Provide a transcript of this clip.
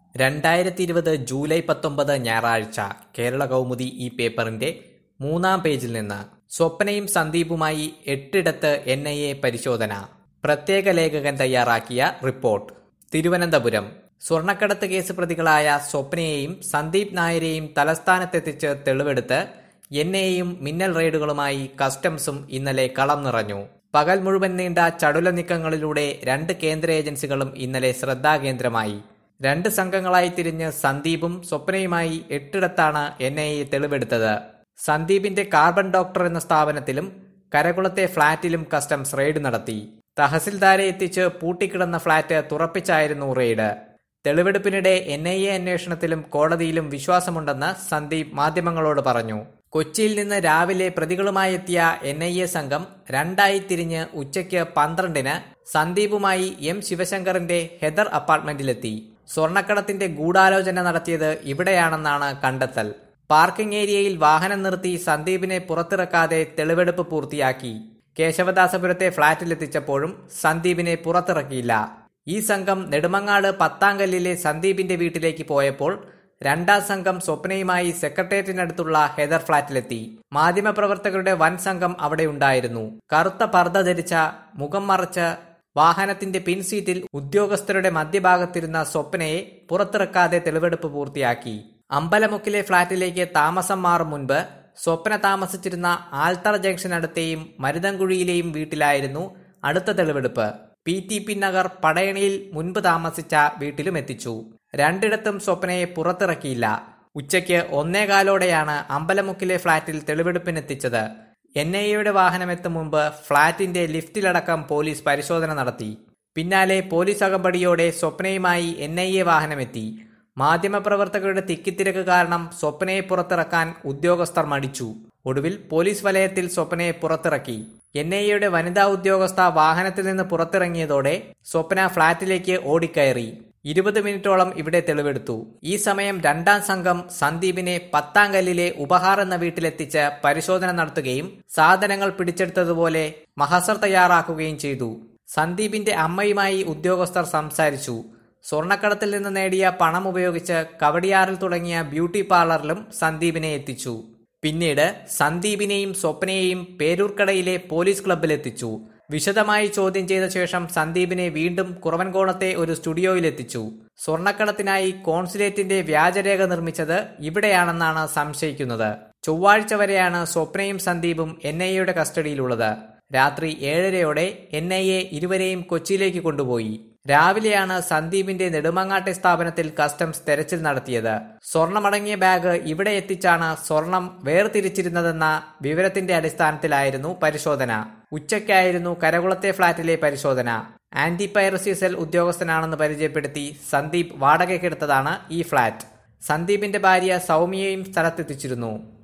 2020 July 19 ഞായറാഴ്ച കേരള കൗമുദി ഈ പേപ്പറിന്റെ 3-ാം പേജിൽ നിന്ന് സ്വപ്നയും സന്ദീപുമായി 8 NIA പരിശോധന. പ്രത്യേക ലേഖകൻ തയ്യാറാക്കിയ റിപ്പോർട്ട്. തിരുവനന്തപുരം സ്വർണ്ണക്കടത്ത് കേസ് പ്രതികളായ സ്വപ്നയെയും സന്ദീപ് നായരെയും തലസ്ഥാനത്തെത്തിച്ച് തെളിവെടുത്ത് NIAയും മിന്നൽ റെയ്ഡുകളുമായി കസ്റ്റംസും ഇന്നലെ കളം നിറഞ്ഞു. പകൽ മുഴുവൻ നീണ്ട ചടുല നീക്കങ്ങളിലൂടെ 2 കേന്ദ്ര ഏജൻസികളും ഇന്നലെ ശ്രദ്ധാകേന്ദ്രമായി. 2 സംഘങ്ങളായി തിരിഞ്ഞ് സന്ദീപും സ്വപ്നയുമായി 8 NIA തെളിവെടുത്തത്. സന്ദീപിന്റെ കാർബൺ ഡോക്ടർ എന്ന സ്ഥാപനത്തിലും കരകുളത്തെ ഫ്ളാറ്റിലും കസ്റ്റംസ് റെയ്ഡ് നടത്തി. തഹസിൽദാരെ എത്തിച്ച് പൂട്ടിക്കിടന്ന ഫ്ളാറ്റ് തുറപ്പിച്ചായിരുന്നു റെയ്ഡ്. തെളിവെടുപ്പിനിടെ NIA അന്വേഷണത്തിലും കോടതിയിലും വിശ്വാസമുണ്ടെന്ന് സന്ദീപ് മാധ്യമങ്ങളോട് പറഞ്ഞു. കൊച്ചിയിൽ നിന്ന് രാവിലെ പ്രതികളുമായി എത്തിയ NIA സംഘം 2 തിരിഞ്ഞ് ഉച്ചയ്ക്ക് 12-ന് സന്ദീപുമായി M ശിവശങ്കറിന്റെ ഹെദർ അപ്പാർട്ട്മെന്റിലെത്തി. സ്വർണ്ണക്കടത്തിന്റെ ഗൂഢാലോചന നടത്തിയത് ഇവിടെയാണെന്നാണ് കണ്ടെത്തൽ. പാർക്കിംഗ് ഏരിയയിൽ വാഹനം നിർത്തി സന്ദീപിനെ പുറത്തിറക്കാതെ തെളിവെടുപ്പ് പൂർത്തിയാക്കി. കേശവദാസപുരത്തെ ഫ്ളാറ്റിലെത്തിച്ചപ്പോഴും സന്ദീപിനെ പുറത്തിറക്കിയില്ല. ഈ സംഘം നെടുമങ്ങാട് പത്താങ്കല്ലിലെ സന്ദീപിന്റെ വീട്ടിലേക്ക് പോയപ്പോൾ 2-ാം സംഘം സ്വപ്നയുമായി സെക്രട്ടേറിയറ്റിനടുത്തുള്ള ഹെദർ ഫ്ളാറ്റിലെത്തി. മാധ്യമപ്രവർത്തകരുടെ വൻ സംഘം അവിടെ ഉണ്ടായിരുന്നു. കറുത്ത പർദ്ദ ധരിച്ച, മുഖം മറച്ച് വാഹനത്തിന്റെ പിൻസീറ്റിൽ ഉദ്യോഗസ്ഥരുടെ മധ്യഭാഗത്തിരുന്ന സ്വപ്നയെ പുറത്തിറക്കാതെ തെളിവെടുപ്പ് പൂർത്തിയാക്കി. അമ്പലമുക്കിലെ ഫ്ളാറ്റിലേക്ക് താമസം മാറും മുൻപ് സ്വപ്ന താമസിച്ചിരുന്ന ആൽത്തറ ജംഗ്ഷനടുത്തെയും മരുതൻകുഴിയിലെയും വീട്ടിലായിരുന്നു അടുത്ത തെളിവെടുപ്പ്. PTP നഗർ പടയണിയിൽ മുൻപ് താമസിച്ച വീട്ടിലും എത്തിച്ചു. 2 സ്വപ്നയെ പുറത്തിറക്കിയില്ല. ഉച്ചയ്ക്ക് 1:15 അമ്പലമുക്കിലെ ഫ്ളാറ്റിൽ തെളിവെടുപ്പിനെത്തിച്ചത്. NIAയുടെ വാഹനമെത്തും മുമ്പ് ഫ്ളാറ്റിന്റെ ലിഫ്റ്റിലടക്കം പോലീസ് പരിശോധന നടത്തി. പിന്നാലെ പോലീസ് അകമ്പടിയോടെ സ്വപ്നയുമായി NIA വാഹനമെത്തി. മാധ്യമപ്രവർത്തകരുടെ തിക്കിത്തിരക്ക് കാരണം സ്വപ്നയെ പുറത്തിറക്കാൻ ഉദ്യോഗസ്ഥർ മടിച്ചു. ഒടുവിൽ പോലീസ് വലയത്തിൽ സ്വപ്നയെ പുറത്തിറക്കി. NIAയുടെ വനിതാ ഉദ്യോഗസ്ഥ വാഹനത്തിൽ നിന്ന് പുറത്തിറങ്ങിയതോടെ സ്വപ്ന ഫ്ളാറ്റിലേക്ക് ഓടിക്കയറി. 20 മിനിറ്റോളം ഇവിടെ തെളിവെടുത്തു. ഈ സമയം 2-ാം സംഘം സന്ദീപിനെ പത്താങ്കല്ലിലെ ഉപഹാർ എന്ന വീട്ടിലെത്തിച്ച് പരിശോധന നടത്തുകയും സാധനങ്ങൾ പിടിച്ചെടുത്തതുപോലെ മഹസർ തയ്യാറാക്കുകയും ചെയ്തു. സന്ദീപിന്റെ അമ്മയുമായി ഉദ്യോഗസ്ഥർ സംസാരിച്ചു. സ്വർണ്ണക്കടത്തിൽ നിന്ന് നേടിയ പണം ഉപയോഗിച്ച് കവടിയാറിൽ തുടങ്ങിയ ബ്യൂട്ടി പാർലറിലും സന്ദീപിനെ എത്തിച്ചു. പിന്നീട് സന്ദീപിനെയും സ്വപ്നയെയും പേരൂർക്കടയിലെ പോലീസ് ക്ലബ്ബിലെത്തിച്ചു. വിശദമായി ചോദ്യം ചെയ്ത ശേഷം സന്ദീപിനെ വീണ്ടും കുറവൻകോണത്തെ ഒരു സ്റ്റുഡിയോയിലെത്തിച്ചു. സ്വർണ്ണക്കടത്തിനായി കോൺസുലേറ്റിന്റെ വ്യാജരേഖ നിർമ്മിച്ചത് ഇവിടെയാണെന്നാണ് സംശയിക്കുന്നത്. ചൊവ്വാഴ്ച വരെയാണ് സ്വപ്നയും സന്ദീപും NIAയുടെ കസ്റ്റഡിയിലുള്ളത്. രാത്രി 7:30 NIA ഇരുവരെയും കൊച്ചിയിലേക്ക് കൊണ്ടുപോയി. രാവിലെയാണ് സന്ദീപിന്റെ നെടുമങ്ങാട്ടെ സ്ഥാപനത്തിൽ കസ്റ്റംസ് തെരച്ചിൽ നടത്തിയത്. സ്വർണമടങ്ങിയ ബാഗ് ഇവിടെ എത്തിച്ചാണ് സ്വർണം വേർതിരിച്ചിരുന്നതെന്ന വിവരത്തിന്റെ അടിസ്ഥാനത്തിലായിരുന്നു പരിശോധന. ഉച്ചയ്ക്കായിരുന്നു കരകുളത്തെ ഫ്ളാറ്റിലെ പരിശോധന. ആന്റി പൈറസി സെൽ ഉദ്യോഗസ്ഥനാണെന്ന് പരിചയപ്പെടുത്തി സന്ദീപ് വാടകയ്ക്കെടുത്തതാണ് ഈ ഫ്ളാറ്റ്. സന്ദീപിന്റെ ഭാര്യ സൗമ്യയും സ്ഥലത്തെത്തിച്ചിരുന്നു.